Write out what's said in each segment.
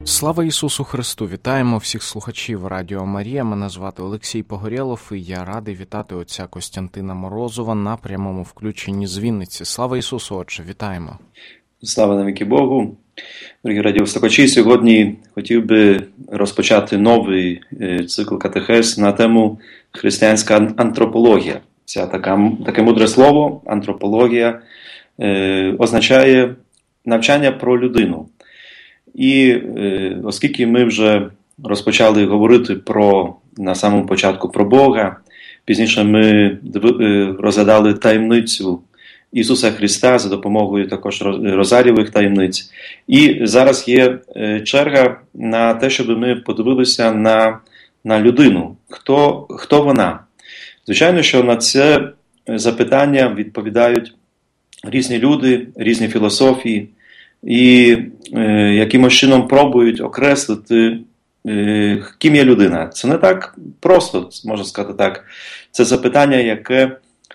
Слава Ісусу Христу! Вітаємо всіх слухачів Радіо Марія. Мене звати Олексій Погорєлов, і я радий вітати отця Костянтина Морозова на прямому включенні з Вінниці. Слава Ісусу, Отче! Вітаємо! Слава навіки Богу! Дорогі радіослухачі, сьогодні хотів би розпочати новий цикл катехез на тему християнська антропологія. Таке мудре слово «антропологія» означає навчання про людину. І оскільки ми вже розпочали говорити на самому початку про Бога, пізніше ми розглядали таємницю Ісуса Христа за допомогою також розарієвих таємниць. І зараз є черга на те, щоб ми подивилися на людину. Хто вона? Звичайно, що на це запитання відповідають різні люди, різні філософії, і якимось чином пробують окреслити, ким є людина. Це не так просто, можна сказати так. Це запитання, яке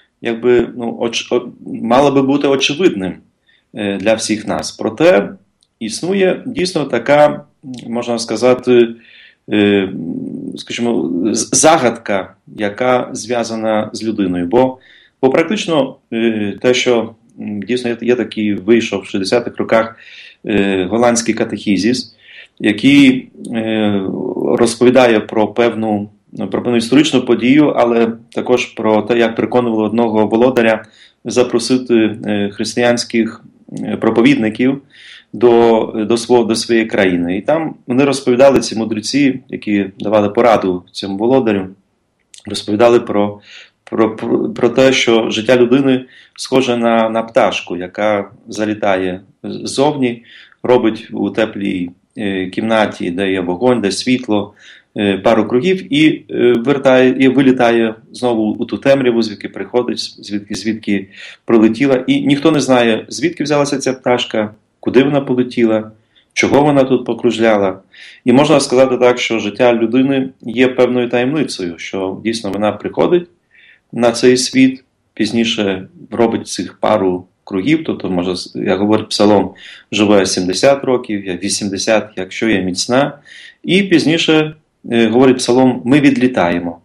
мало би бути очевидним для всіх нас. Проте існує дійсно така, можна сказати, скажімо, загадка, яка зв'язана з людиною. Бо практично те, що дійсно є такий, вийшов в 60-х роках голландський катехізіс, який розповідає про певну історичну подію, але також про те, як переконували одного володаря запросити християнських проповідників до своєї країни. І там вони розповідали, ці мудреці, які давали пораду цьому володарю, розповідали про те, що життя людини схоже на пташку, яка залітає ззовні, робить у теплій кімнаті, де є вогонь, де світло, пару кругів і вилітає знову у ту темряву, звідки приходить, звідки прилетіла. І ніхто не знає, звідки взялася ця пташка, куди вона полетіла, чого вона тут покружляла. І можна сказати так, що життя людини є певною таємницею, що дійсно вона приходить на цей світ, пізніше робить цих пару кругів, тобто, може, як говорить Псалом, живе 70 років, 80, якщо є міцна, і пізніше, говорить Псалом, ми відлітаємо.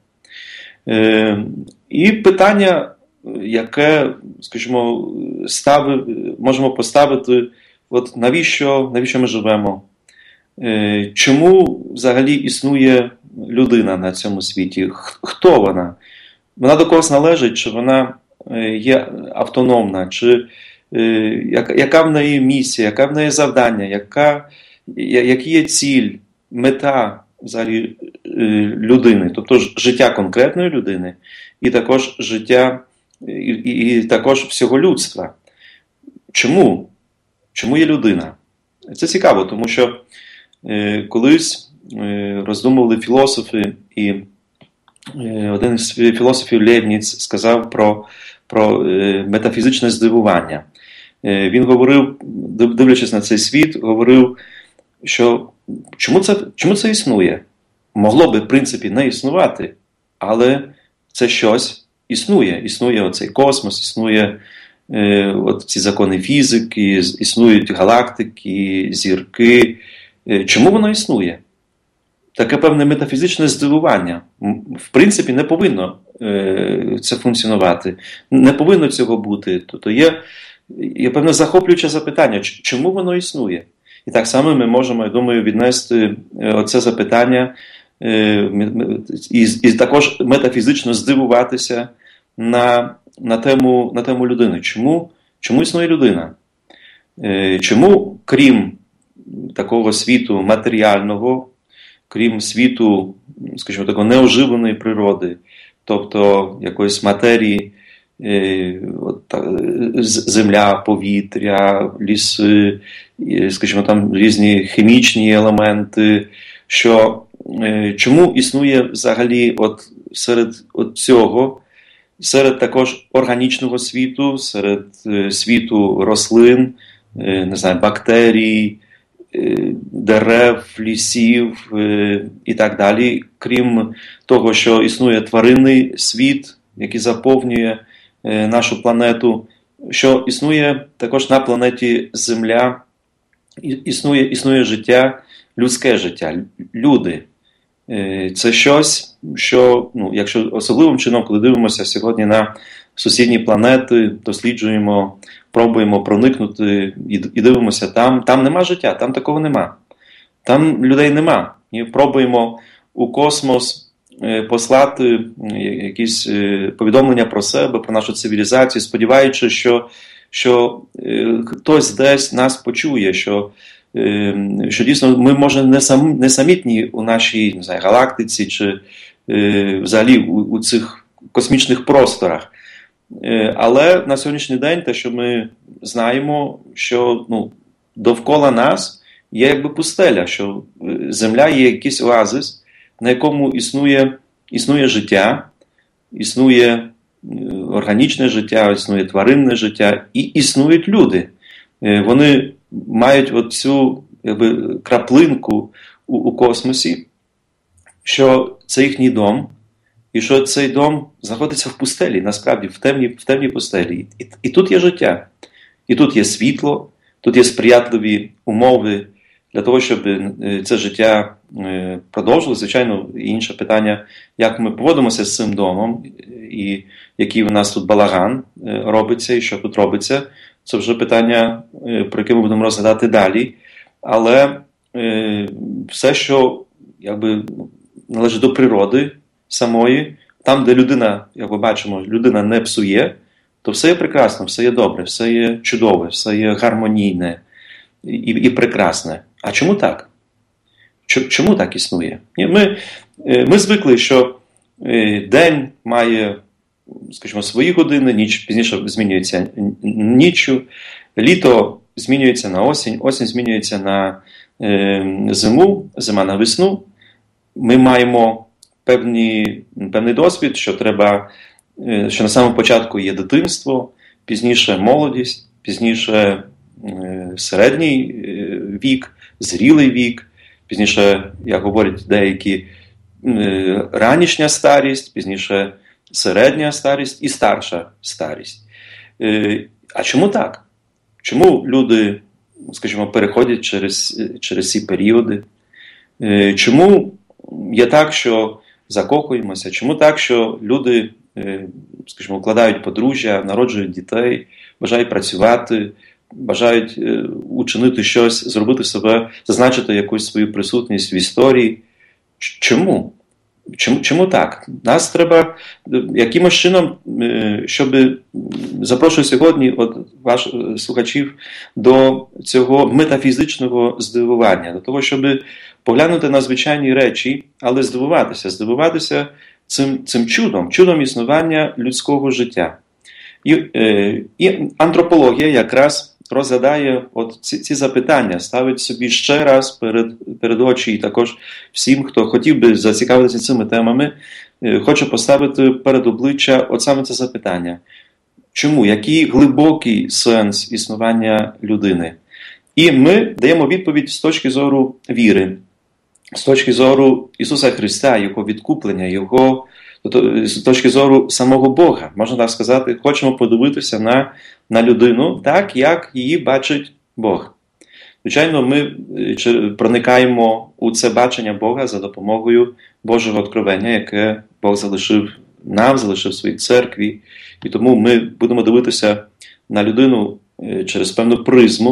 І питання, яке, скажімо, можемо поставити, от навіщо ми живемо? Чому взагалі існує людина на цьому світі? Хто вона? Вона до когось належить, чи вона є автономна, чи яка в неї місія, яка в неї завдання, які є ціль, мета взагалі людини, тобто життя конкретної людини, і також життя, і також всього людства. Чому? Чому є людина? Це цікаво, тому що колись роздумували філософи, і один з філософів Лейбніц сказав про метафізичне здивування. Він говорив, дивлячись на цей світ, говорив, що чому це існує? Могло би, в принципі, не існувати, але це щось існує. Існує оцей космос, існує ці закони фізики, існують галактики, зірки. Чому воно існує? Таке певне метафізичне здивування. В принципі, не повинно це функціонувати. Не повинно цього бути. Тобто є певне захоплююче запитання, чому воно існує? І так само ми можемо, я думаю, віднести оце запитання і також метафізично здивуватися на тему людини. Чому існує людина? Чому, крім такого світу матеріального, крім світу, скажімо, такої неоживленої природи, тобто якоїсь матерії, земля, повітря, ліси, скажімо, там різні хімічні елементи, що чому існує взагалі серед цього, серед також органічного світу, серед світу рослин, не знаю, бактерій, дерев, лісів і так далі, крім того, що існує тваринний світ, який заповнює нашу планету, що існує також на планеті Земля, існує життя людське життя, люди. Це щось, що, якщо особливим чином, коли дивимося сьогодні на сусідні планети, досліджуємо, пробуємо проникнути і дивимося, там нема життя, там такого нема. Там людей нема. І пробуємо у космос послати якісь повідомлення про себе, про нашу цивілізацію, сподіваючись, що хтось десь нас почує, що дійсно ми, може, не самітні у нашій, не знаю, галактиці чи взагалі у цих космічних просторах. Але на сьогоднішній день те, що ми знаємо, що довкола нас є якби пустеля, що Земля є якийсь оазис, на якому існує життя, існує органічне життя, існує тваринне життя і існують люди. Вони мають оцю якби краплинку у космосі, що це їхній дом, і що цей дом знаходиться в пустелі, насправді, в темній пустелі. І тут є життя, і тут є світло, тут є сприятливі умови для того, щоб це життя продовжилося. Звичайно, інше питання, як ми поводимося з цим домом, і який у нас тут балаган робиться, і що тут робиться. Це вже питання, про яке ми будемо розглядати далі. Але все, що якби належить до природи самої, там, де людина, як ми бачимо, людина не псує, то все є прекрасно, все є добре, все є чудове, все є гармонійне і прекрасне. А чому так? Чому так існує? Ми звикли, що день має, скажімо, свої години, ніч пізніше змінюється ніччю, літо змінюється на осінь, осінь змінюється на зиму, зима на весну. Ми маємо певний досвід, що на самому початку є дитинство, пізніше молодість, пізніше середній вік, зрілий вік, пізніше, як говорять деякі, ранішня старість, пізніше середня старість і старша старість. А чому так? Чому люди, скажімо, переходять через ці періоди? Чому є так, що закохуємося? Чому так, що люди, скажімо, вкладають подружжя, народжують дітей, бажають працювати, бажають учинити щось, зробити себе, зазначити якусь свою присутність в історії? Чому? Чому так? Нас треба якимось чином, щоб запрошую сьогодні ваших слухачів до цього метафізичного здивування, до того, щоб поглянути на звичайні речі, але здивуватися цим чудом існування людського життя. І антропологія якраз розглядає ці запитання, ставить собі ще раз перед очі, і також всім, хто хотів би зацікавитися цими темами, хоче поставити перед обличчя саме це запитання. Чому? Який глибокий сенс існування людини? І ми даємо відповідь з точки зору віри, з точки зору Ісуса Христа, Його відкуплення, з точки зору самого Бога. Можна так сказати, хочемо подивитися на людину так, як її бачить Бог. Звичайно, ми проникаємо у це бачення Бога за допомогою Божого откровення, яке Бог залишив нам, залишив своїй церкві. І тому ми будемо дивитися на людину через певну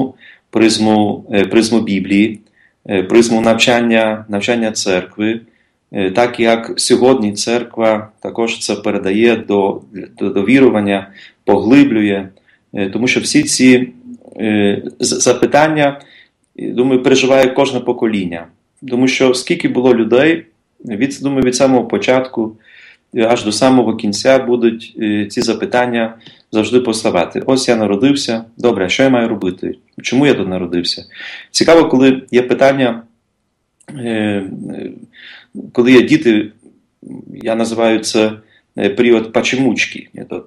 призму Біблії, призму навчання церкви, так як сьогодні церква також це передає до вірування, поглиблює, тому що всі ці запитання, думаю, переживає кожне покоління. Тому що скільки було людей, від самого початку аж до самого кінця будуть ці запитання завжди поставати. Ось я народився, добре, а що я маю робити? Чому я тут народився? Цікаво, коли є питання, коли є діти, я називаю це період почемучки.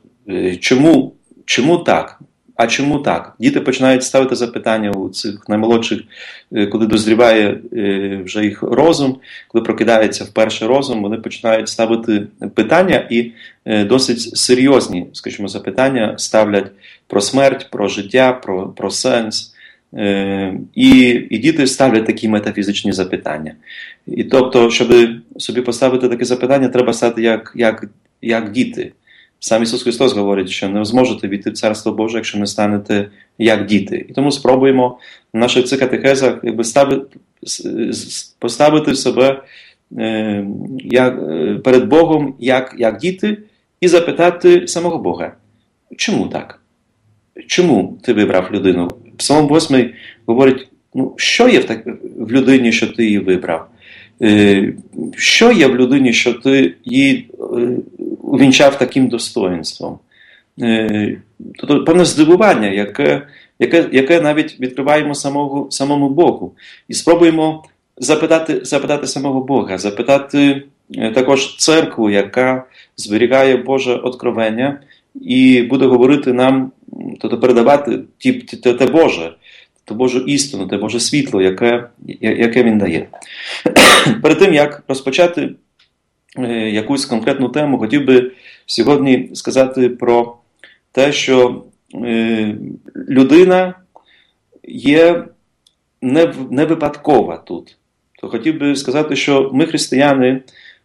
Чому так? А чому так? Діти починають ставити запитання у цих наймолодших, коли дозріває вже їх розум, коли прокидається вперше розум, вони починають ставити питання і досить серйозні, скажімо, запитання ставлять про смерть, про життя, про сенс. І діти ставлять такі метафізичні запитання. І тобто, щоб собі поставити таке запитання, треба стати як діти. Сам Ісус Христос говорить, що не зможете війти в Царство Боже, якщо не станете як діти. І тому спробуємо в наших цих катехезах поставити себе перед Богом як діти і запитати самого Бога. Чому так? Чому ти вибрав людину? Псалом 8 говорить, що є в людині, що ти її вибрав? Що є в людині, що ти її увінчав таким достоинством? Тобто певне здивування, яке навіть відкриваємо самому Богу. І спробуємо запитати самого Бога, запитати також церкву, яка зберігає Боже откровення і буде говорити нам, тобто передавати те Боже, ту Божу істину, те Боже світло, яке Він дає. Перед тим, як розпочати якусь конкретну тему, хотів би сьогодні сказати про те, що людина є не випадкова тут. То хотів би сказати, що ми, християни,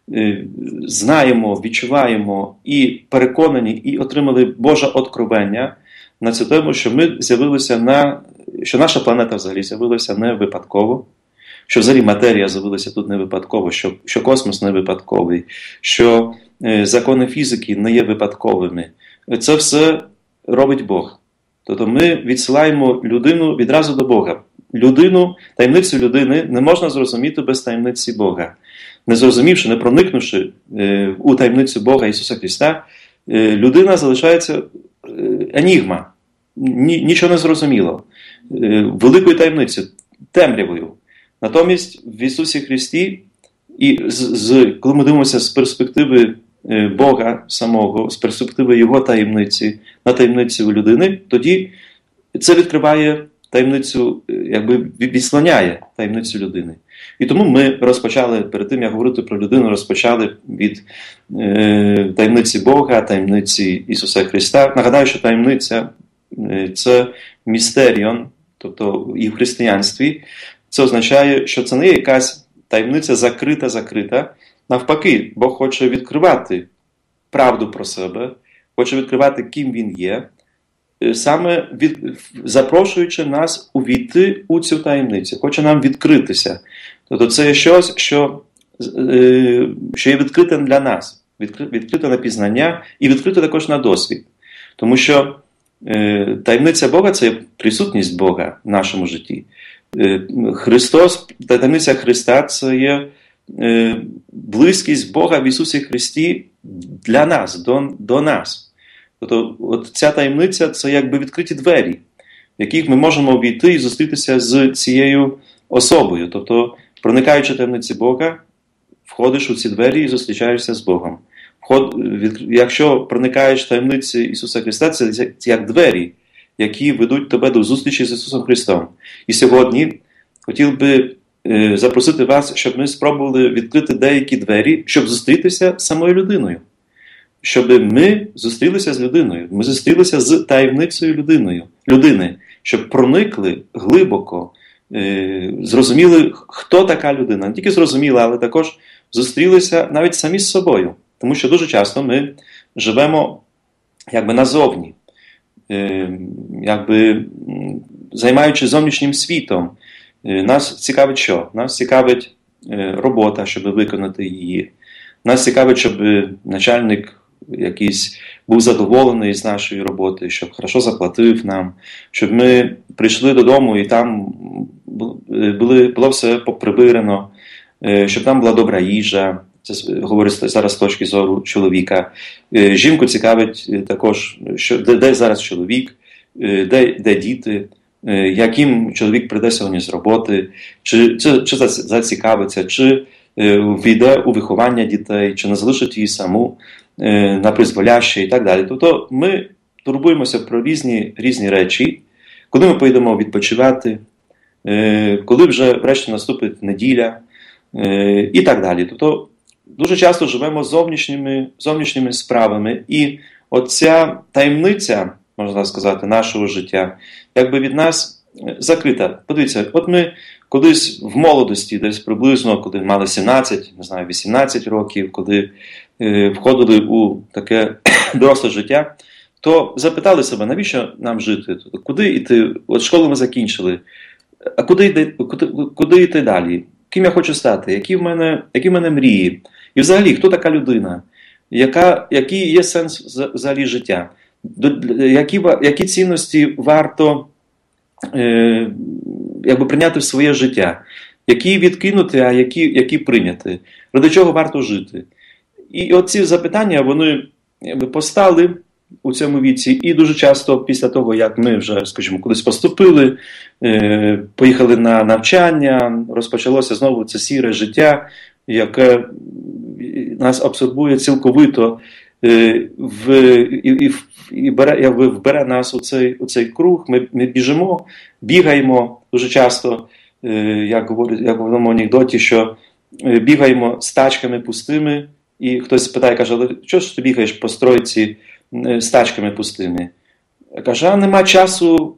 знаємо, відчуваємо і переконані, і отримали Боже откровення на цю тему, що ми з'явилися що наша планета взагалі з'явилася не випадково, що взагалі матерія з'явилася тут не випадково, що космос не випадковий, що закони фізики не є випадковими. Це все робить Бог. Тобто ми відсилаємо людину відразу до Бога. Таємницю людини не можна зрозуміти без таємниці Бога. Не зрозумівши, не проникнувши у таємницю Бога Ісуса Христа, людина залишається енігма. Нічого не зрозуміло. Великою таємницею, темрявою. Натомість в Ісусі Христі, і коли ми дивимося з перспективи Бога самого, з перспективи Його таємниці на таємницю людини, тоді це відкриває таємницю, відслоняє таємницю людини. І тому ми розпочали, перед тим, як говорити про людину, розпочали від таємниці Бога, таємниці Ісуса Христа. Нагадаю, що таємниця – це містеріон, тобто і в християнстві. Це означає, що це не є якась таємниця закрита. Навпаки, Бог хоче відкривати правду про себе, хоче відкривати, ким Він є, саме запрошуючи нас увійти у цю таємницю, хоче нам відкритися. Тобто це є щось, що є відкрите для нас, відкрите на пізнання і відкрите також на досвід. Тому що таємниця Бога – це присутність Бога в нашому житті. Таємниця Христа – це є близькість Бога в Ісусі Христі для нас, до нас. Тобто от ця таємниця – це якби відкриті двері, в яких ми можемо війти і зустрітися з цією особою. Тобто, проникаючи таємниці Бога, входиш у ці двері і зустрічаєшся з Богом. Якщо проникаєш в таємниці Ісуса Христа, це як двері, які ведуть тебе до зустрічі з Ісусом Христом. І сьогодні хотів би запросити вас, щоб ми спробували відкрити деякі двері, щоб зустрітися з самою людиною. Щоб ми зустрілися з людиною, ми зустрілися з таємницею людини, щоб проникли глибоко, зрозуміли, хто така людина. Не тільки зрозуміли, але також зустрілися навіть самі з собою. Тому що дуже часто ми живемо назовні, займаючись зовнішнім світом. Нас цікавить що? Нас цікавить робота, щоб виконати її. Нас цікавить, щоб начальник якийсь був задоволений з нашої роботи, щоб хорошо заплатив нам, щоб ми прийшли додому і там було все поприбирано, щоб там була добра їжа. Це говорю зараз з точки зору чоловіка. Жінку цікавить також, де зараз чоловік, де діти, яким чоловік прийде сьогодні з роботи, чи зацікавиться, чи війде у виховання дітей, чи не залишить її саму на призволяще і так далі. Тобто ми турбуємося про різні речі, коли ми поїдемо відпочивати, коли вже врешті наступить неділя і так далі. Тобто дуже часто живемо зовнішніми справами, і оця таємниця, можна сказати, нашого життя, від нас закрита. Подивіться, от ми колись в молодості, десь приблизно, коли мали 17, не знаю, 18 років, коли входили у таке доросле життя, то запитали себе, навіщо нам жити? Куди йти? От школу ми закінчили. А куди йти далі? Ким я хочу стати? Які в мене мрії? І взагалі, хто така людина? Який є сенс взагалі життя? Які цінності варто прийняти в своє життя? Які відкинути, а які прийняти? Ради чого варто жити? І оці запитання, вони постали у цьому віці, і дуже часто після того, як ми вже, скажімо, кудись поступили, поїхали на навчання, розпочалося знову це сіре життя, яке нас абсорбує цілковито і вбере нас у цей круг. Ми біжимо, бігаємо дуже часто, як в одному анекдоті, що бігаємо з тачками пустими, і хтось питає, каже, але чого ж ти бігаєш по стройці з тачками пустими? Каже, нема часу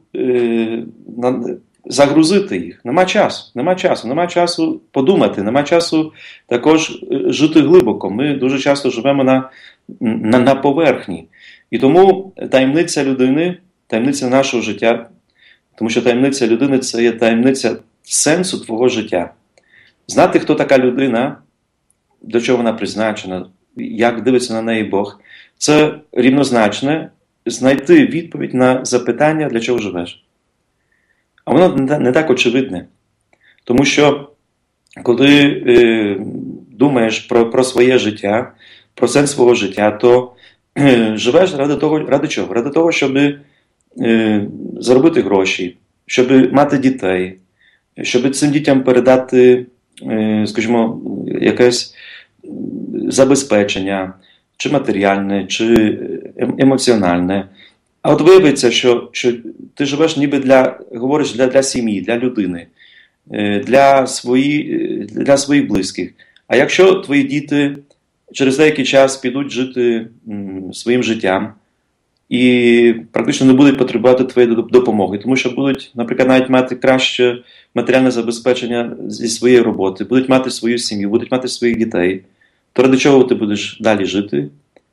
загрузити їх, нема часу подумати, нема часу також жити глибоко. Ми дуже часто живемо на поверхні. І тому таємниця людини, таємниця нашого життя, тому що таємниця людини – це є таємниця сенсу твого життя. Знати, хто така людина, до чого вона призначена, як дивиться на неї Бог, це рівнозначне знайти відповідь на запитання, для чого живеш. А воно не так очевидне. Тому що, коли думаєш про своє життя, про сенс свого життя, то живеш ради чого? Ради того, щоб заробити гроші, щоб мати дітей, щоб цим дітям передати, скажімо, якесь забезпечення, чи матеріальне, чи емоціональне. А от виявиться, що ти живеш ніби говориш для сім'ї, для людини, для своїх близьких. А якщо твої діти через деякий час підуть жити своїм життям і практично не будуть потребувати твоєї допомоги, тому що будуть, наприклад, навіть мати краще матеріальне забезпечення зі своєї роботи, будуть мати свою сім'ю, будуть мати своїх дітей, то ради чого ти будеш далі жити?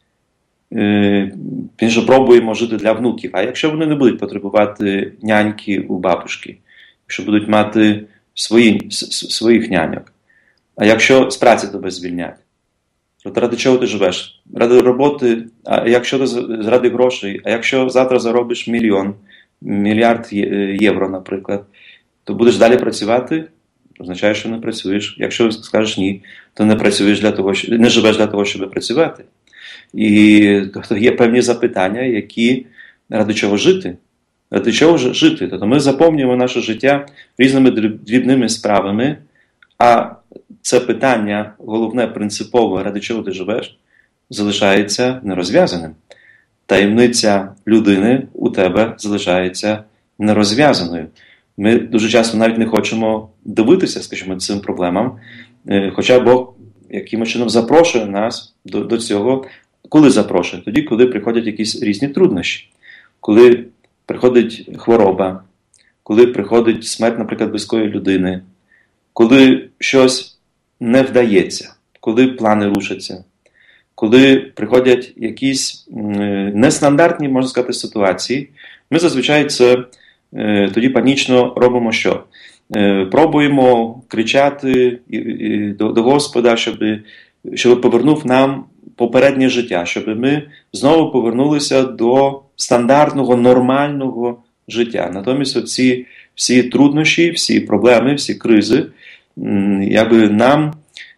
Він же пробуємо жити для внуків. А якщо вони не будуть потребувати няньки у бабушки, якщо будуть мати своїх няньок, а якщо з праці тебе звільнять, то ради чого ти живеш? Ради роботи, а якщо ти заради грошей, а якщо завтра заробиш мільярд євро, наприклад, то будеш далі працювати? Означає, що не працюєш. Якщо скажеш ні, то не працюєш не живеш для того, щоб працювати. І тобто є певні запитання, ради чого жити. Ради чого жити? Тобто ми заповнюємо наше життя різними дрібними справами, а це питання, головне, принципове, ради чого ти живеш, залишається нерозв'язаним. Таємниця людини у тебе залишається нерозв'язаною. Ми дуже часто навіть не хочемо дивитися, скажімо, цим проблемам, хоча Бог якимось чином запрошує нас до цього. Коли запрошує? Тоді, коли приходять якісь різні труднощі. Коли приходить хвороба, коли приходить смерть, наприклад, близької людини, коли щось не вдається, коли плани рушаться, коли приходять якісь нестандартні, можна сказати, ситуації, ми зазвичай це тоді панічно робимо що? Пробуємо кричати до Господа, щоб повернув нам попереднє життя, щоб ми знову повернулися до стандартного, нормального життя. Натомість оці всі труднощі, всі проблеми, всі кризи, нам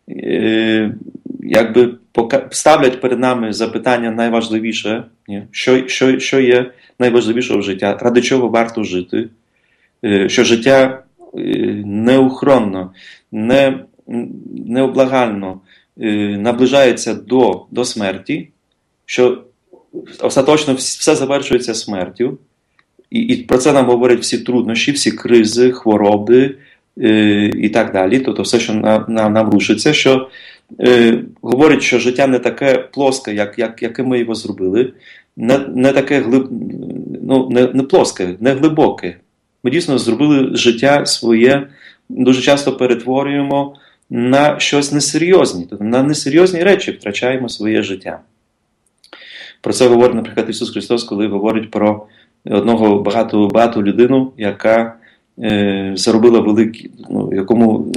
ставлять перед нами запитання найважливіше, що є найважливішого в життя, ради чого варто жити, що життя неухронно, необлагально наближається до смерті, що остаточно все завершується смертю, і про це нам говорять всі труднощі, всі кризи, хвороби і так далі, тобто все, що нам рушиться, що говорить, що життя не таке плоске, яке ми його зробили, не таке не плоске, не глибоке, ми дійсно зробили життя своє, дуже часто перетворюємо на щось несерйозне. Тобто на несерйозні речі втрачаємо своє життя. Про це говорить, наприклад, Ісус Христос, коли говорить про одного багату людину, яка заробила великий, якому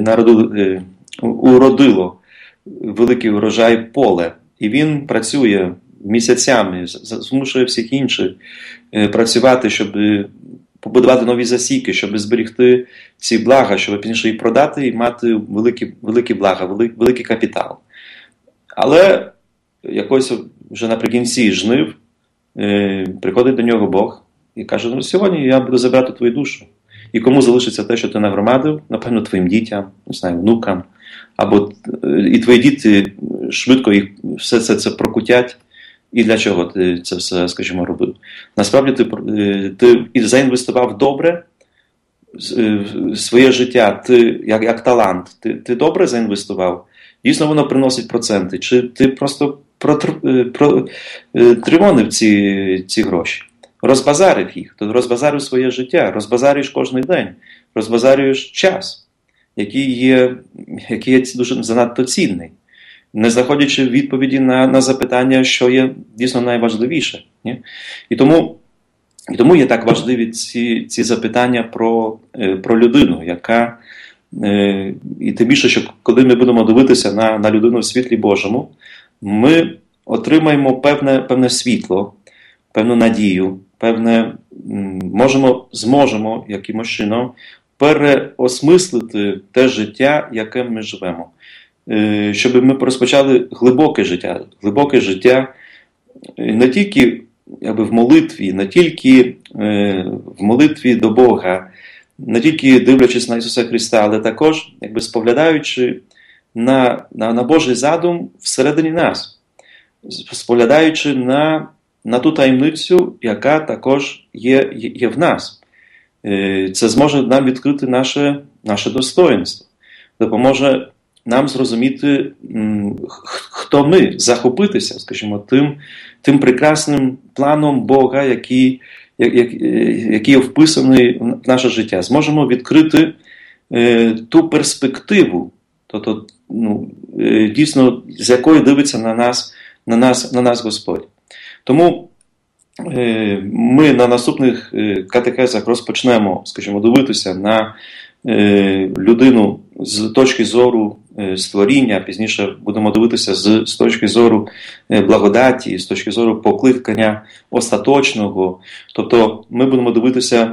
уродило великий урожай поле. І він працює місяцями, змушує всіх інших працювати, щоб побудувати нові засіки, щоб зберегти ці блага, щоб пізніше їх продати і мати великі блага, великий капітал. Але якось вже наприкінці жнив приходить до нього Бог і каже: ну, сьогодні я буду забирати твою душу. І кому залишиться те, що ти нагромадив? Напевно, твоїм дітям, не знаю, внукам. Або і твої діти швидко їх все це прокутять. І для чого ти це все, скажімо, робив? Насправді ти і заінвестував добре своє життя, ти як талант. Ти добре заінвестував? Дійсно воно приносить проценти? Чи ти просто тримонив ці гроші? Розбазарив їх, то розбазарив своє життя, розбазарюєш кожен день, розбазарюєш час, який є дуже занадто цінний, не знаходячи відповіді на запитання, що є дійсно найважливіше. Ні? І тому є так важливі ці запитання про людину, яка, і тим більше, що коли ми будемо дивитися на людину в світлі Божому, ми отримаємо певне світло, певну надію, зможемо якимось чином переосмислити те життя, яке ми живемо. Щоб ми розпочали глибоке життя не тільки в молитві, не тільки в молитві до Бога, не тільки дивлячись на Ісуса Христа, але також споглядаючи на Божий задум всередині нас, споглядаючи на ту таємницю, яка також є в нас. Це зможе нам відкрити наше достоїнство, допоможе нам зрозуміти, хто ми, захопитися, скажімо, тим прекрасним планом Бога, який є вписаний в наше життя. Зможемо відкрити ту перспективу, тобто, дійсно, з якої дивиться на нас Господь. Тому ми на наступних катехезах розпочнемо, скажімо, дивитися на людину з точки зору створіння, пізніше будемо дивитися з точки зору благодаті, з точки зору покликання остаточного. Тобто ми будемо дивитися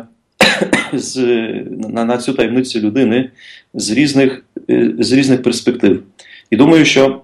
на цю таємницю людини з різних перспектив. І думаю, що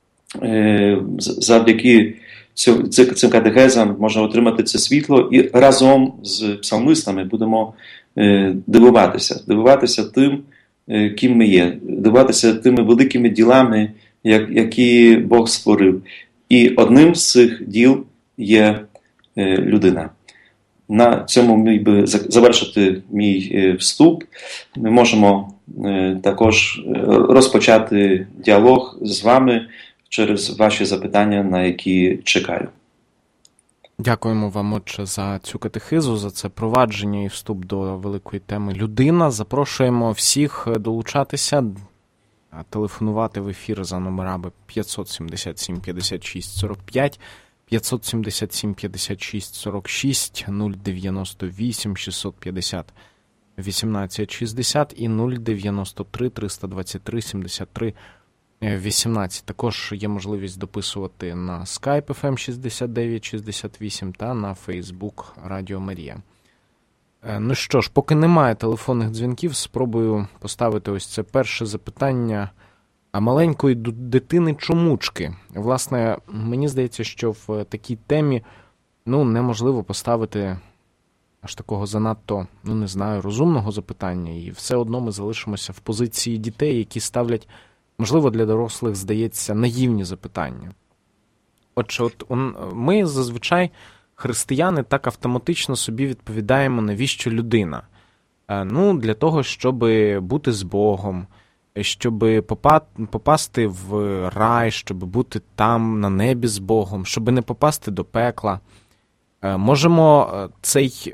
завдяки цим катехезам можна отримати це світло і разом з псалмистами будемо дивуватися тим, ким ми є, дивуватися тими великими ділами, які Бог створив. І одним з цих діл є людина. На цьому міг би завершити мій вступ. Ми можемо також розпочати діалог з вами через ваші запитання, на які чекаю. Дякуємо вам, отче, за цю катехизу, за це провадження і вступ до великої теми «Людина». Запрошуємо всіх долучатися, телефонувати в ефір за номерами 577 56 45, 577 56 46, 098 650 18 60 і 093 323 73 18. Також є можливість дописувати на Skype FM 6968 та на Facebook Радіо Марія. Ну що ж, поки немає телефонних дзвінків, спробую поставити ось це перше запитання маленької дитини-чомучки. Власне, мені здається, що в такій темі неможливо поставити аж такого занадто, розумного запитання, і все одно ми залишимося в позиції дітей, які ставлять, можливо, для дорослих, здається, наївні запитання. Отже, ми зазвичай, християни, так автоматично собі відповідаємо, навіщо людина? Для того, щоб бути з Богом, щоб попасти в рай, щоб бути там, на небі з Богом, щоб не попасти до пекла. Можемо цей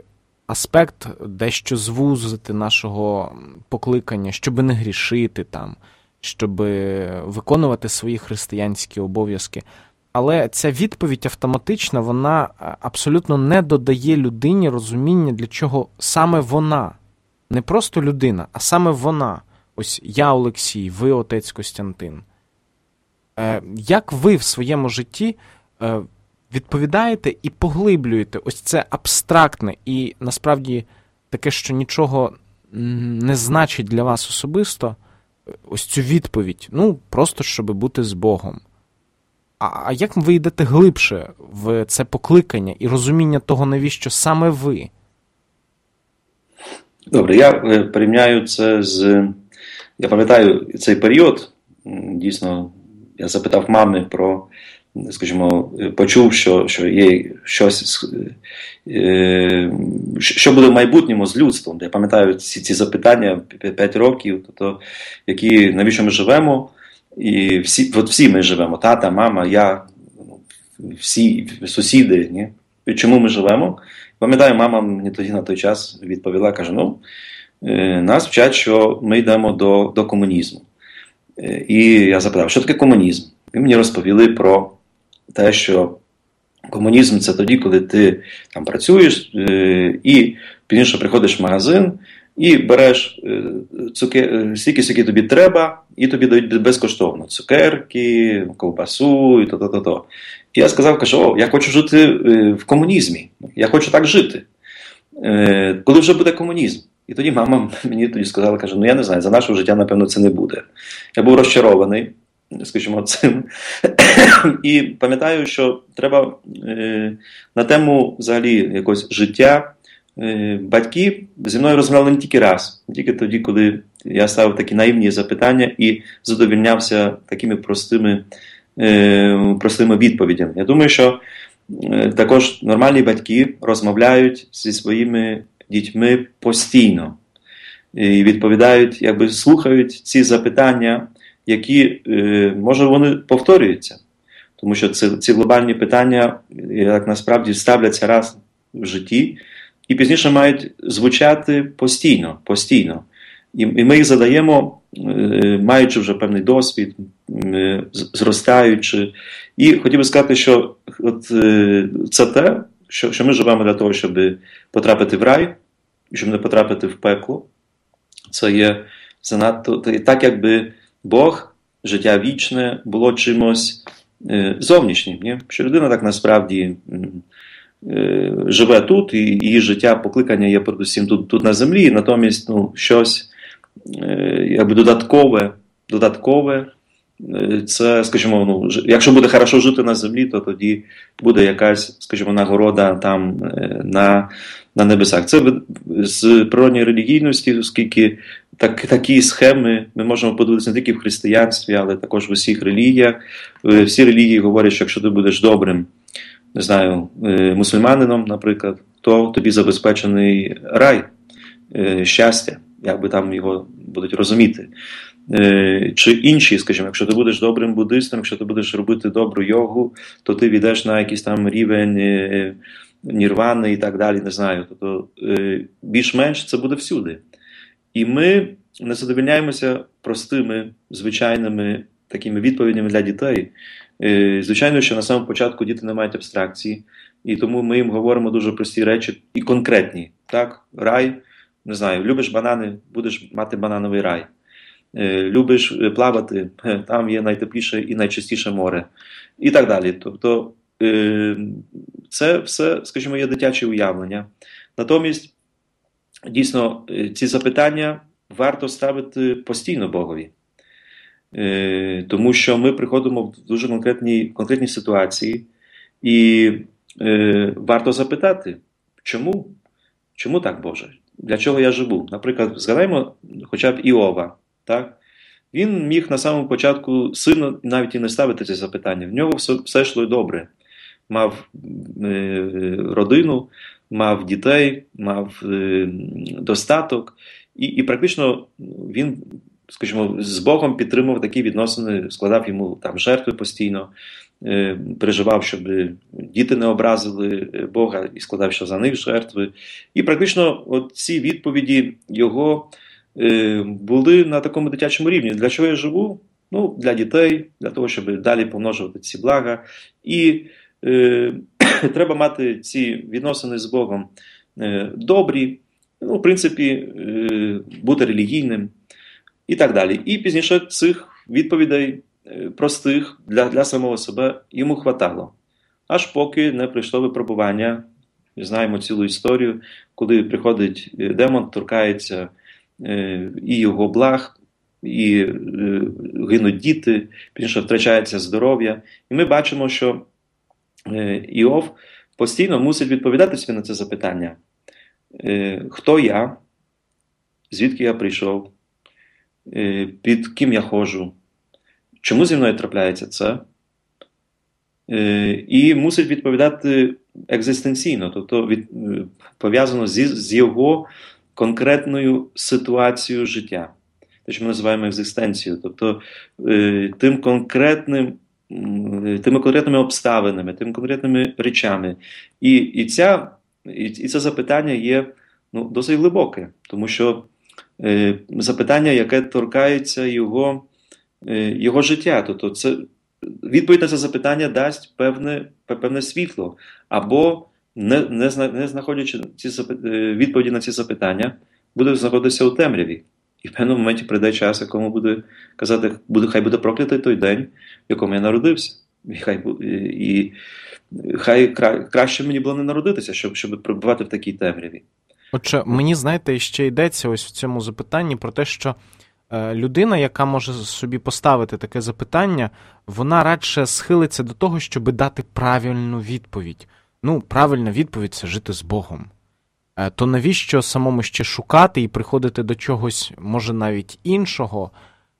аспект дещо звузити нашого покликання, щоб не грішити там, щоб виконувати свої християнські обов'язки. Але ця відповідь автоматична, вона абсолютно не додає людині розуміння, для чого саме вона, не просто людина, а саме вона. Ось я Олексій, ви отець Костянтин. Як ви в своєму житті відповідаєте і поглиблюєте ось це абстрактне і насправді таке, що нічого не значить для вас особисто, ось цю відповідь, просто щоб бути з Богом. А як ви йдете глибше в це покликання і розуміння того, навіщо саме ви? Добре, я порівняю це я пам'ятаю цей період, дійсно, я запитав мами про, скажімо, почув, що є щось, що буде в майбутньому з людством. Я пам'ятаю ці запитання 5 років, тобто, навіщо ми живемо, і всі ми живемо, тата, мама, я, всі сусіди, ні? Чому ми живемо? Пам'ятаю, мама мені тоді на той час відповіла, каже, нас вчать, що ми йдемо до комунізму. І я запитав, що таке комунізм? І мені розповіли про те, що комунізм – це тоді, коли ти там працюєш і пізніше приходиш в магазин і береш стільки, скільки тобі треба, і тобі дають безкоштовно цукерки, ковбасу і то. І я сказав, я хочу жити в комунізмі, я хочу так жити. Коли вже буде комунізм? І тоді мама мені тоді сказала, каже, я не знаю, за нашого життя, напевно, це не буде. Я був розчарований, скажімо, цим. І пам'ятаю, що треба на тему взагалі якогось життя. Батьки зі мною розмовляли не тільки раз, не тільки тоді, коли я ставив такі наївні запитання і задовільнявся такими простими відповідями. Я думаю, що також нормальні батьки розмовляють зі своїми дітьми постійно і відповідають, слухають ці запитання, які, може, вони повторюються. Тому що ці глобальні питання, як насправді, ставляться раз в житті, і пізніше мають звучати постійно. І ми їх задаємо, маючи вже певний досвід, зростаючи. І хотів би сказати, що це те, що ми живемо для того, щоб потрапити в рай, і щоб не потрапити в пекло. Це є занадто, так якби Бог, життя вічне, було чимось зовнішнім. Ні? Що людина так насправді живе тут, і її життя, покликання є передусім тут на землі, і натомість щось додаткове. Це, скажімо, якщо буде хорошо жити на землі, то тоді буде якась, скажімо, нагорода там на небесах. Це з природньої релігійності, оскільки такі схеми ми можемо подивитися не тільки в християнстві, але також в усіх релігіях. Всі релігії говорять, що якщо ти будеш добрим, не знаю, мусульманином, наприклад, то тобі забезпечений рай, щастя, як би там його будуть розуміти. Чи інші, скажімо, якщо ти будеш добрим буддистом, якщо ти будеш робити добру йогу, то ти війдеш на якийсь там рівень нірвани і так далі, не знаю. Тобто більш-менш це буде всюди. І ми не задовольняємося простими, звичайними такими відповідями для дітей. Звичайно, що на самому початку діти не мають абстракції, і тому ми їм говоримо дуже прості речі і конкретні. Так, рай, не знаю, любиш банани, будеш мати банановий рай. Любиш плавати, там є найтепліше і найчистіше море. І так далі. Тобто це все, скажімо, є дитяче уявлення. Натомість, дійсно, ці запитання варто ставити постійно Богові. Тому що ми приходимо в дуже конкретні ситуації і варто запитати, чому? Чому так, Боже? Для чого я живу? Наприклад, згадаємо хоча б Іова. Так? Він міг на самому початку сильно навіть і не ставити ці запитання. В нього все йшло добре. Мав родину, мав дітей, мав достаток. І практично він, скажімо, з Богом підтримував такі відносини, складав йому там жертви постійно. переживав, щоб діти не образили Бога і складав ще за них жертви. І практично от ці відповіді його були на такому дитячому рівні. Для чого я живу? Ну, для дітей, для того, щоб далі помножувати ці блага. І треба мати ці відносини з Богом добрі, ну, в принципі, бути релігійним і так далі. І пізніше цих відповідей простих для самого себе йому хватало. Аж поки не прийшло випробування. Знаємо цілу історію, коли приходить демон, торкається і його благ, і гинуть діти, пізніше втрачається здоров'я. І ми бачимо, що Іов постійно мусить відповідати собі на це запитання. Хто я? Звідки я прийшов? Під ким я ходжу? Чому зі мною трапляється це? І мусить відповідати екзистенційно, тобто пов'язано з його конкретною ситуацією життя. Те, що ми називаємо екзистенцією, тобто тими конкретними обставинами, тими конкретними речами. І це запитання є досить глибоке, тому що запитання, яке торкається його життя. Тобто відповідь на це запитання дасть певне світло, або не знаходячи відповіді на ці запитання, буде знаходитися у темряві. І в певному моменті прийде час, якому буде казати, хай буде проклятий той день, в якому я народився. І хай краще мені було не народитися, щоб перебувати в такій темряві. Отже, мені, знаєте, ще йдеться ось в цьому запитанні про те, що людина, яка може собі поставити таке запитання, вона радше схилиться до того, щоб дати правильну відповідь. Ну, правильна відповідь – це жити з Богом. То навіщо самому ще шукати і приходити до чогось, може, навіть іншого?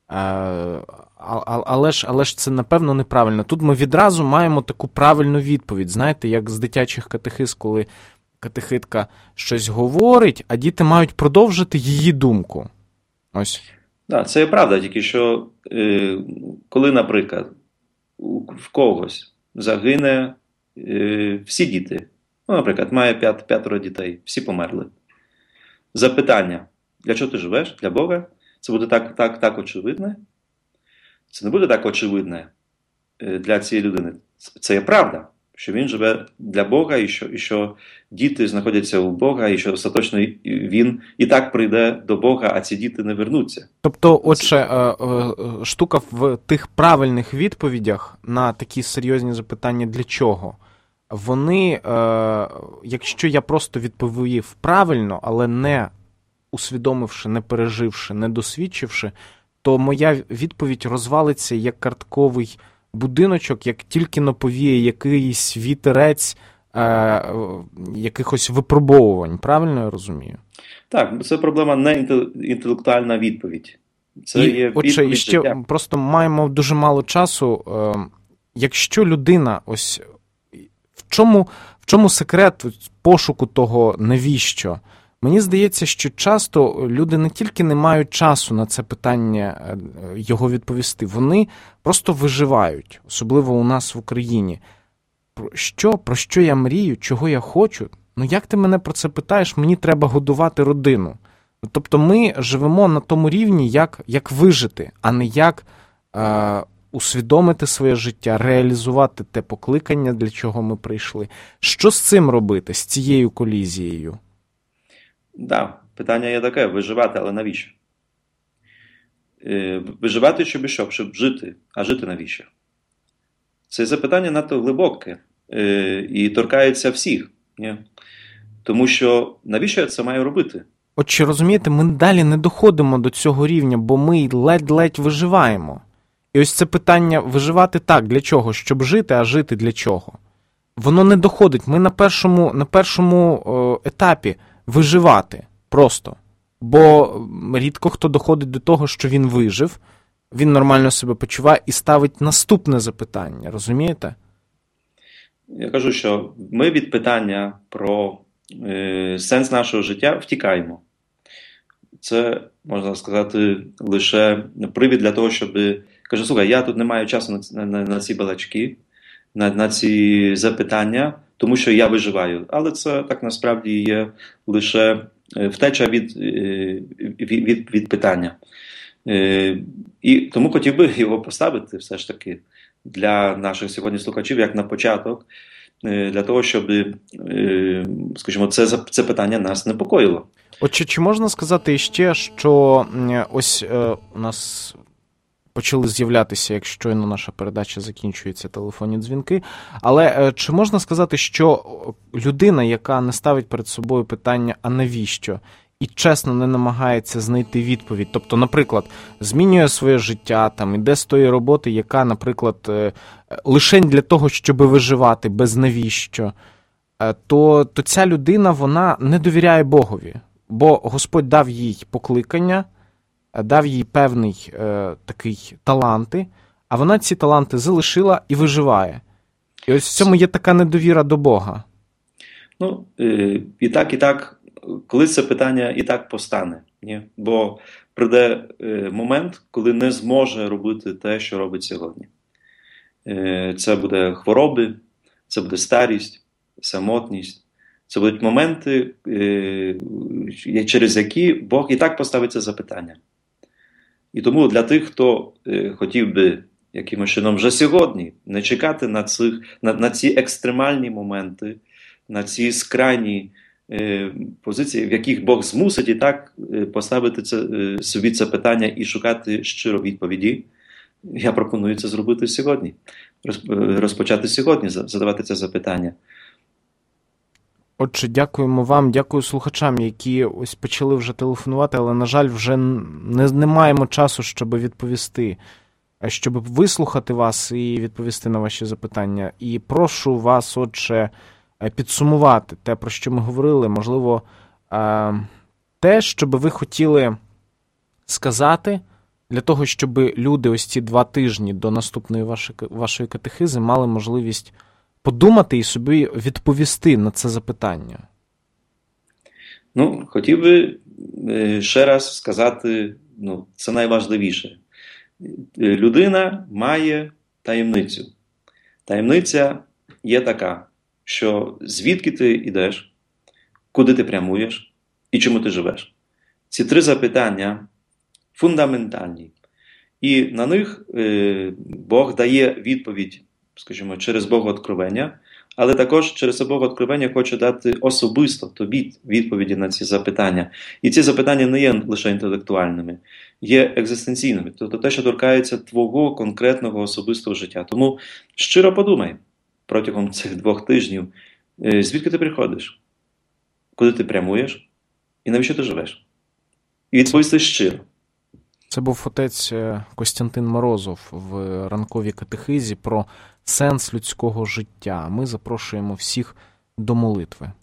Але ж це, напевно, неправильно. Тут ми відразу маємо таку правильну відповідь. Знаєте, як з дитячих катехиз, коли катехитка щось говорить, а діти мають продовжити її думку. Ось. Так, це правда, тільки що коли, наприклад, в когось загине всі діти, ну, наприклад, має 5 дітей, всі померли. Запитання, для чого ти живеш? Для Бога? Це буде так очевидне? Це не буде так очевидне для цієї людини. Це є правда, що він живе для Бога, і що діти знаходяться у Бога, і що остаточно він і так прийде до Бога, а ці діти не вернуться. Тобто, отже, штука в тих правильних відповідях на такі серйозні запитання «для чого?», вони, якщо я просто відповів правильно, але не усвідомивши, не переживши, не досвідчивши, то моя відповідь розвалиться як картковий будиночок, як тільки наповіє якийсь вітерець якихось випробовувань. Правильно я розумію? Так, це проблема не інтелектуальна відповідь. Це є отже, відповідь ще життя. просто маємо дуже мало часу. Якщо людина ось в чому секрет пошуку того навіщо? Мені здається, що часто люди не тільки не мають часу на це питання його відповісти, вони просто виживають, особливо у нас в Україні. Про що я мрію, чого я хочу? Ну як ти мене про це питаєш? Мені треба годувати родину. Тобто ми живемо на тому рівні, як вижити, а не як усвідомити своє життя, реалізувати те покликання, для чого ми прийшли. Що з цим робити, з цією колізією? Так, питання є таке, виживати, але навіщо? Виживати, щоб що? Щоб жити. А жити навіщо? Це запитання надто глибоке і торкається всіх. Ні? Тому що навіщо я це маю робити? От чи розумієте, ми далі не доходимо до цього рівня, бо ми ледь-ледь виживаємо. І ось це питання виживати так, для чого? Щоб жити, а жити для чого? Воно не доходить. Ми на першому етапі виживати просто. Бо рідко хто доходить до того, що він вижив, він нормально себе почуває і ставить наступне запитання. Розумієте? Я кажу, що ми від питання про сенс нашого життя втікаємо. Це, можна сказати, лише привід для того, щоб... Каже, слухай, я тут не маю часу на ці балачки, на ці запитання, тому що я виживаю. Але це так насправді є лише втеча від питання. І тому хотів би його поставити все ж таки для наших сьогодні слухачів, як на початок, для того, щоб, скажімо, це питання нас непокоїло. Отже, чи можна сказати ще, що ось у нас почали з'являтися, як щойно наша передача закінчується, телефонні дзвінки, але чи можна сказати, що людина, яка не ставить перед собою питання «а навіщо?» і чесно не намагається знайти відповідь, тобто, наприклад, змінює своє життя, там, іде з тої роботи, яка, наприклад, лише для того, щоб виживати, без навіщо, то ця людина, вона не довіряє Богові, бо Господь дав їй покликання, дав їй певний такий таланти, а вона ці таланти залишила і виживає. І ось в цьому є така недовіра до Бога. Ну, і так, коли це питання і так постане. Ні? Бо прийде момент, коли не зможе робити те, що робить сьогодні. Це буде хвороби, це буде старість, самотність. Це будуть моменти, через які Бог і так поставить це запитання. І тому для тих, хто хотів би якимось чином вже сьогодні не чекати на ці екстремальні моменти, на ці скрайні позиції, в яких Бог змусить і так поставити собі це питання і шукати щиро відповіді, я пропоную це зробити сьогодні. Розпочати сьогодні, задавати це запитання. Отже, дякуємо вам, дякую слухачам, які ось почали вже телефонувати, але, на жаль, вже не маємо часу, щоб відповісти, щоб вислухати вас і відповісти на ваші запитання. І прошу вас, отже, підсумувати те, про що ми говорили, можливо, те, що би ви хотіли сказати, для того, щоб люди ось ці 2 тижні до наступної вашої катехизи мали можливість подумати і собі відповісти на це запитання. Ну, хотів би ще раз сказати, це найважливіше. Людина має таємницю. Таємниця є така, що звідки ти йдеш, куди ти прямуєш і чому ти живеш. Ці 3 запитання фундаментальні. І на них Бог дає відповідь, скажімо, через Богооткровення, але також через Богооткровення хоче дати особисто тобі відповіді на ці запитання. І ці запитання не є лише інтелектуальними, є екзистенційними, тобто те, що торкається твого конкретного особистого життя. Тому щиро подумай протягом цих 2 тижнів, звідки ти приходиш, куди ти прямуєш і навіщо ти живеш. І відповісти щиро. Це був отець Костянтин Морозов в ранковій катехизі про сенс людського життя. Ми запрошуємо всіх до молитви.